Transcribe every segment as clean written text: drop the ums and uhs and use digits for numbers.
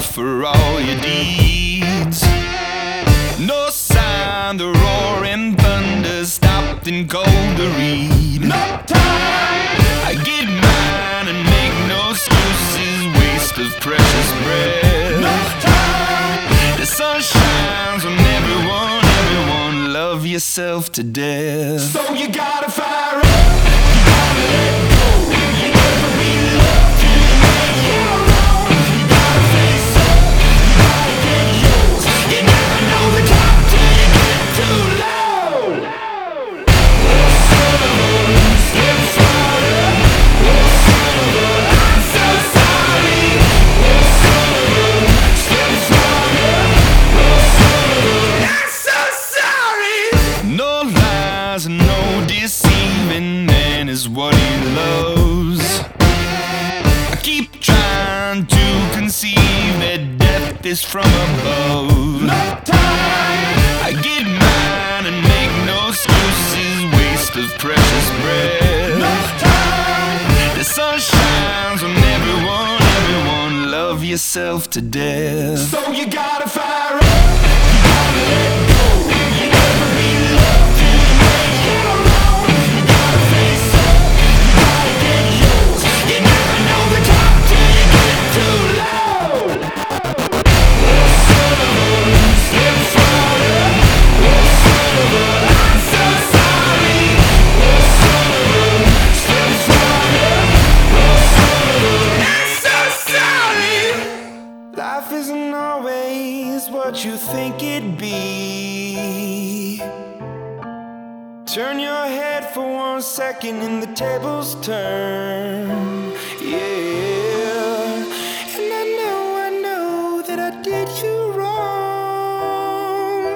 for all your deeds. No sign the roaring thunder stopped and cold to read. No time. I get mine and make no excuses, waste of precious breath. No time. The sun shines on everyone, everyone, love yourself to death. So you gotta fire up, you gotta let go, you never be loved till you make your own. You gotta face up, you gotta get yours, you never know the top till you get too low. Oh son of a, step farther. Oh son of a, I'm so sorry. Oh son of a, step farther. Oh son of a, I'm so sorry. No lies and no deceiving, man is what he loves. I keep trying to conceive that death is from above. No time. I get mine and make no excuses, waste of precious breath. No time. The sun shines on everyone, everyone, love yourself to death. So you gotta fire up, you gotta let go, you never be loved till you make your own. You gotta face up, you gotta get yours, you never know the top till you get too low. Oh son of a, step farther. Oh son of a, I'm so sorry. Oh son of a, step farther. Oh son of a, I'm so sorry. Life isn't always what you think it'd be. Turn your head for 1 second and the tables turn. Yeah. And I know that I did you wrong.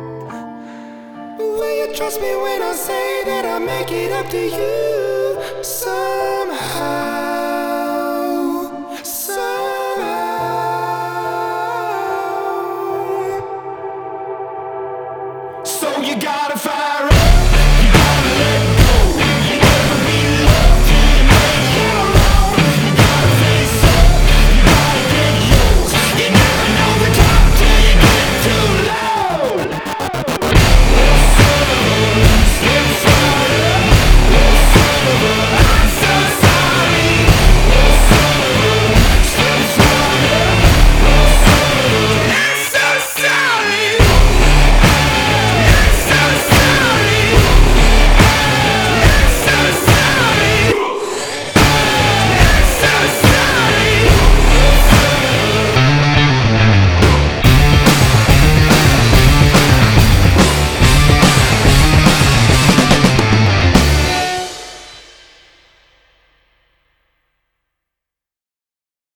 But will you trust me when I say that I'll make it up to you somehow?